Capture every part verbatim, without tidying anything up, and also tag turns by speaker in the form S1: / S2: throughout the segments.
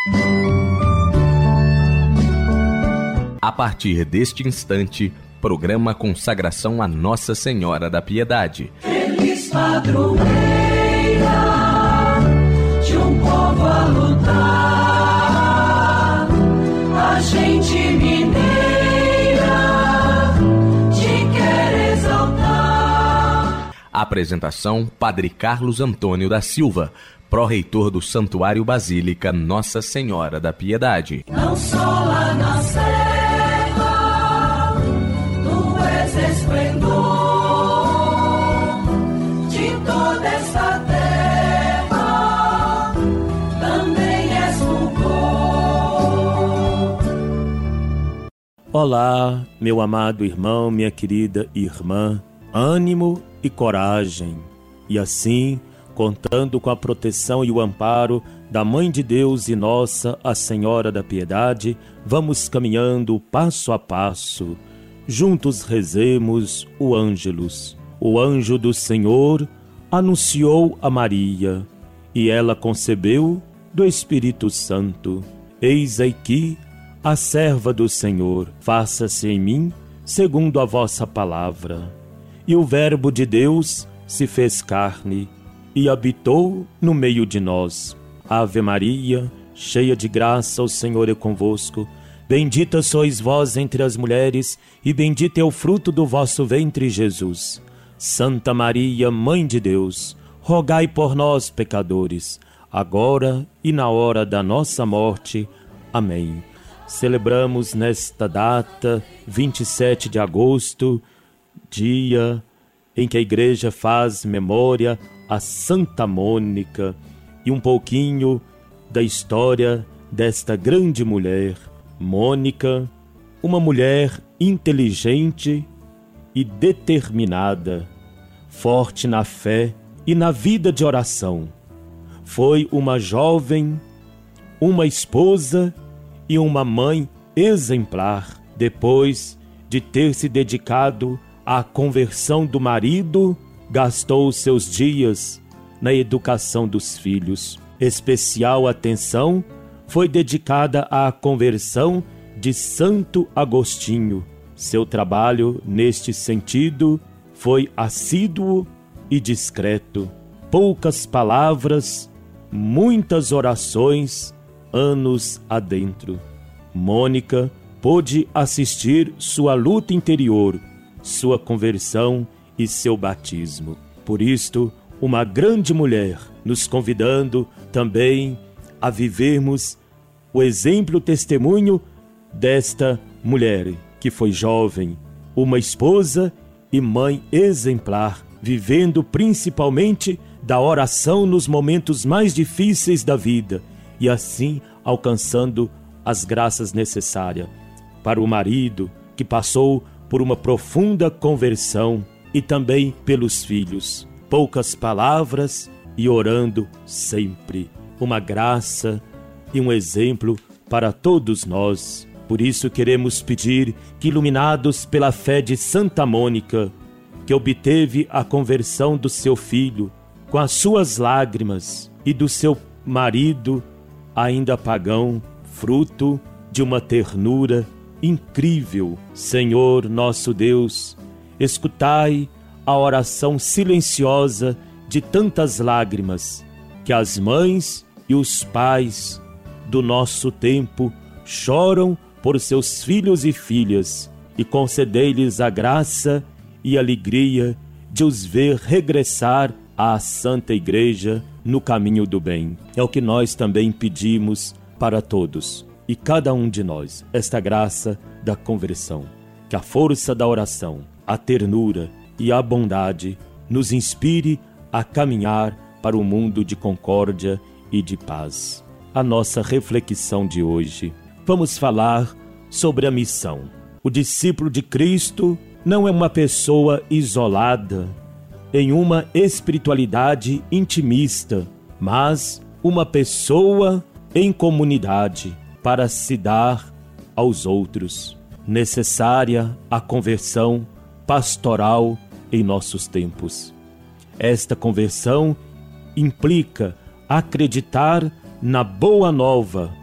S1: A partir deste instante, programa Consagração a Nossa Senhora da Piedade.
S2: Feliz padroeira de um povo a lutar, a gente mineira te quer exaltar.
S1: Apresentação: Padre Carlos Antônio da Silva, pró-reitor do Santuário Basílica Nossa Senhora da Piedade.
S2: Não só lá na serra, tu és esplendor de toda esta terra, também és fulgor.
S3: Olá, meu amado irmão, minha querida irmã, ânimo e coragem. E assim, contando com a proteção e o amparo da Mãe de Deus e Nossa, a Senhora da Piedade, vamos caminhando passo a passo. Juntos rezemos o Ângelus. O anjo do Senhor anunciou a Maria, e ela concebeu do Espírito Santo. Eis aqui a serva do Senhor, faça-se em mim segundo a vossa palavra. E o Verbo de Deus se fez carne e habitou no meio de nós. Ave Maria, cheia de graça, o Senhor é convosco. Bendita sois vós entre as mulheres, e bendito é o fruto do vosso ventre, Jesus. Santa Maria, Mãe de Deus, rogai por nós, pecadores, agora e na hora da nossa morte. Amém. Celebramos nesta data, vinte e sete de agosto, dia em que a Igreja faz memória a Santa Mônica, e um pouquinho da história desta grande mulher. Mônica, uma mulher inteligente e determinada, forte na fé e na vida de oração. Foi uma jovem, uma esposa e uma mãe exemplar. Depois de ter se dedicado à conversão do marido, gastou seus dias na educação dos filhos. Especial atenção foi dedicada à conversão de Santo Agostinho. Seu trabalho, neste sentido, foi assíduo e discreto. Poucas palavras, muitas orações, anos adentro. Mônica pôde assistir sua luta interior, sua conversão e seu batismo. Por isto, uma grande mulher, nos convidando também a vivermos o exemplo, o testemunho desta mulher que foi jovem, uma esposa e mãe exemplar, vivendo principalmente da oração nos momentos mais difíceis da vida e assim alcançando as graças necessárias. Para o marido, que passou por uma profunda conversão, e também pelos filhos. Poucas palavras e orando sempre. Uma graça e um exemplo para todos nós. Por isso queremos pedir que, iluminados pela fé de Santa Mônica, que obteve a conversão do seu filho com as suas lágrimas, e do seu marido, ainda pagão, fruto de uma ternura incrível. Senhor nosso Deus, escutai a oração silenciosa de tantas lágrimas que as mães e os pais do nosso tempo choram por seus filhos e filhas, e concedei-lhes a graça e alegria de os ver regressar à Santa Igreja no caminho do bem. É o que nós também pedimos para todos e cada um de nós, esta graça da conversão. Que a força da oração, a ternura e a bondade nos inspire a caminhar para um mundo de concórdia e de paz. A nossa reflexão de hoje, vamos falar sobre a missão. O discípulo de Cristo não é uma pessoa isolada em uma espiritualidade intimista, mas uma pessoa em comunidade para se dar aos outros. Necessária a conversão pastoral em nossos tempos. Esta conversão implica acreditar na boa nova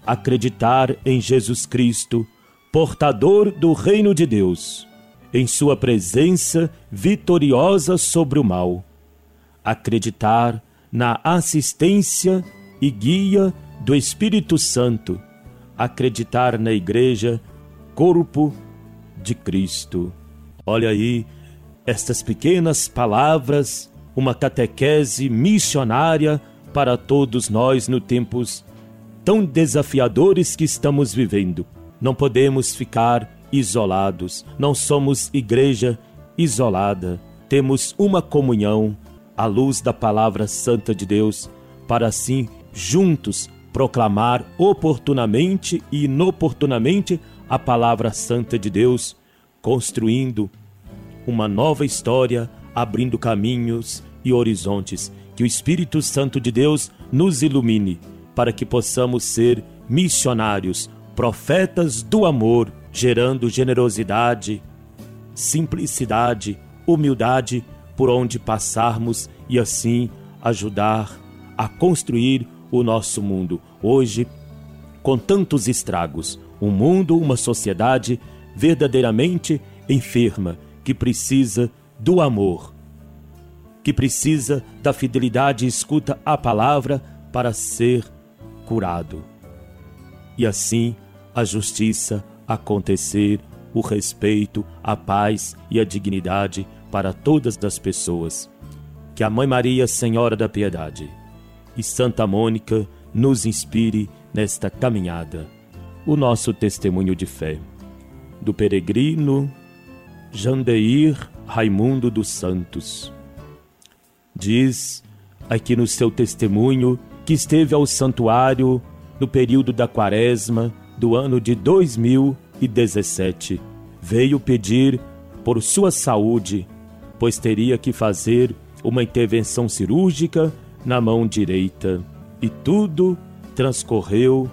S3: acreditar em Jesus Cristo, portador do reino de Deus, em sua presença vitoriosa sobre o mal. Acreditar na assistência e guia do Espírito Santo. Acreditar na Igreja, corpo de Cristo. Olha aí, estas pequenas palavras, uma catequese missionária para todos nós no tempos tão desafiadores que estamos vivendo. Não podemos ficar isolados, não somos igreja isolada. Temos uma comunhão à luz da palavra santa de Deus, para assim, juntos, proclamar oportunamente e inoportunamente a palavra santa de Deus, construindo uma nova história, abrindo caminhos e horizontes. Que o Espírito Santo de Deus nos ilumine, para que possamos ser missionários, profetas do amor, gerando generosidade, simplicidade, humildade por onde passarmos e assim ajudar a construir o nosso mundo. Hoje, com tantos estragos, um mundo, uma sociedade verdadeiramente enferma, que precisa do amor, que precisa da fidelidade e escuta a palavra para ser curado. E assim a justiça acontecer, o respeito, a paz e a dignidade para todas as pessoas. Que a Mãe Maria, Senhora da Piedade, e Santa Mônica nos inspire nesta caminhada. O nosso testemunho de fé do peregrino Jandeir Raimundo dos Santos. Diz aqui no seu testemunho que esteve ao santuário no período da quaresma do ano de dois mil e dezessete. Veio pedir por sua saúde, pois teria que fazer uma intervenção cirúrgica na mão direita. E tudo transcorreu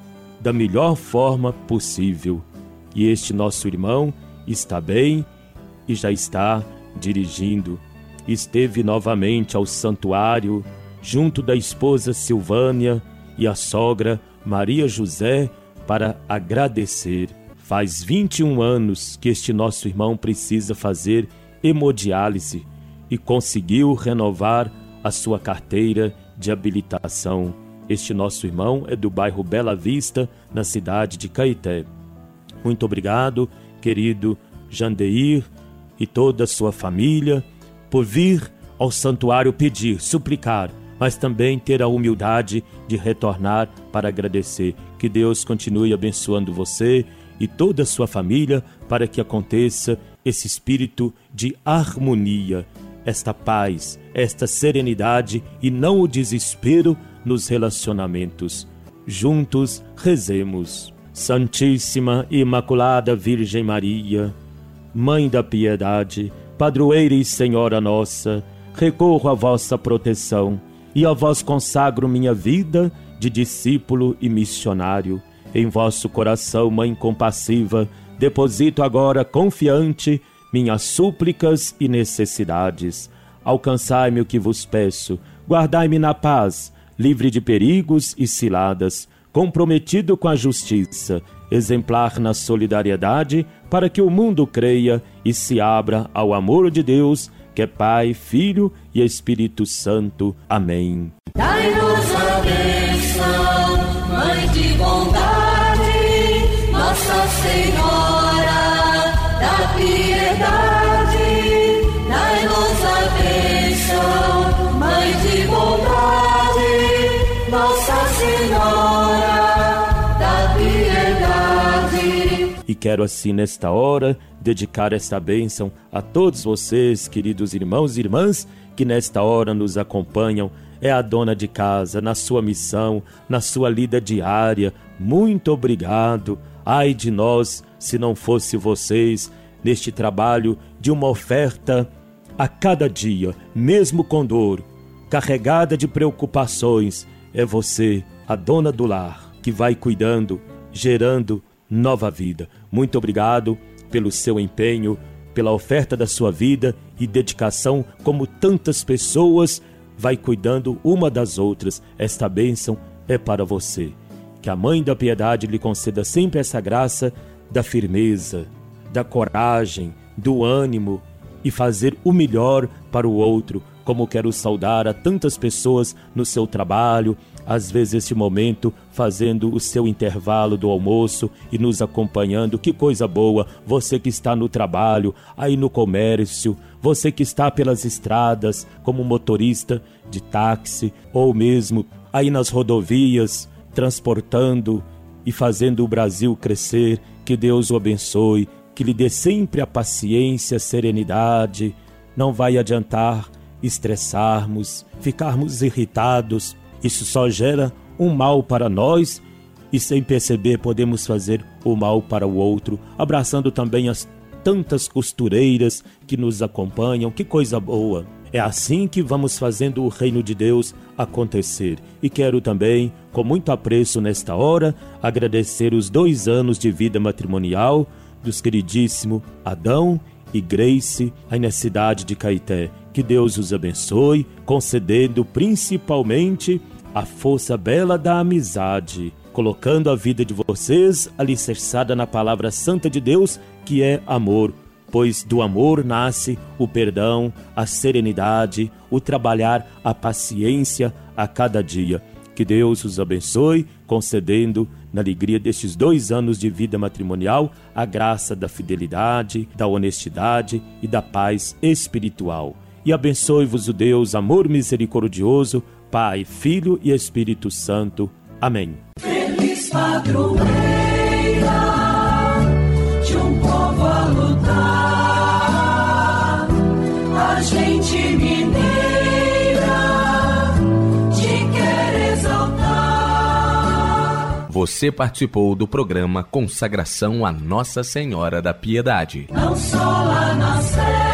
S3: da melhor forma possível. E este nosso irmão está bem e já está dirigindo. Esteve novamente ao santuário, junto da esposa Silvânia e a sogra Maria José, para agradecer. Faz vinte e um anos que este nosso irmão precisa fazer hemodiálise e conseguiu renovar a sua carteira de habilitação. Este nosso irmão é do bairro Bela Vista, na cidade de Caeté. Muito obrigado, querido Jandeir e toda a sua família, por vir ao santuário pedir, suplicar, mas também ter a humildade de retornar para agradecer. Que Deus continue abençoando você e toda a sua família, para que aconteça esse espírito de harmonia, esta paz, esta serenidade e não o desespero nos relacionamentos. Juntos rezemos. Santíssima e Imaculada Virgem Maria, Mãe da Piedade, Padroeira e Senhora nossa, recorro à vossa proteção e a vós consagro minha vida de discípulo e missionário. Em vosso coração, Mãe compassiva, deposito agora confiante minhas súplicas e necessidades. Alcançai-me o que vos peço, guardai-me na paz, livre de perigos e ciladas, comprometido com a justiça, exemplar na solidariedade, para que o mundo creia e se abra ao amor de Deus, que é Pai, Filho e Espírito Santo. Amém.
S2: Dai-nos a bênção, Mãe de bondade, Nossa Senhora da Piedade. Dai-nos a bênção, Mãe de bondade, Nossa Senhora da Piedade.
S3: E quero assim nesta hora dedicar esta bênção a todos vocês, queridos irmãos e irmãs, que nesta hora nos acompanham. É a dona de casa, na sua missão, na sua lida diária. Muito obrigado. Ai de nós, se não fosse vocês, neste trabalho de uma oferta a cada dia, mesmo com dor, carregada de preocupações. É você, a dona do lar, que vai cuidando, gerando nova vida. Muito obrigado pelo seu empenho, pela oferta da sua vida e dedicação, como tantas pessoas vai cuidando uma das outras. Esta bênção é para você. Que a Mãe da Piedade lhe conceda sempre essa graça da firmeza, da coragem, do ânimo e fazer o melhor para o outro, como quero saudar a tantas pessoas no seu trabalho, às vezes este momento fazendo o seu intervalo do almoço e nos acompanhando. Que coisa boa, você que está no trabalho, aí no comércio, você que está pelas estradas como motorista de táxi ou mesmo aí nas rodovias, transportando e fazendo o Brasil crescer. Que Deus o abençoe, que lhe dê sempre a paciência, a serenidade. Não vai adiantar estressarmos, ficarmos irritados. Isso só gera um mal para nós e sem perceber podemos fazer o mal para o outro. Abraçando também as tantas costureiras que nos acompanham. Que coisa boa! É assim que vamos fazendo o reino de Deus acontecer. E quero também, com muito apreço nesta hora, agradecer os dois anos de vida matrimonial dos queridíssimos Adão e Grace, aí na cidade de Caeté. Que Deus os abençoe, concedendo principalmente a força bela da amizade, colocando a vida de vocês alicerçada na palavra santa de Deus, que é amor. Pois do amor nasce o perdão, a serenidade, o trabalhar, a paciência a cada dia. Que Deus os abençoe, concedendo, na alegria destes dois anos de vida matrimonial, a graça da fidelidade, da honestidade e da paz espiritual. E abençoe-vos o Deus, amor misericordioso, Pai, Filho e Espírito Santo. Amém.
S2: Feliz padroeira de um povo a lutar, a gente mineira te quer exaltar.
S1: Você participou do programa Consagração a Nossa Senhora da Piedade.
S2: Não só lá na Sé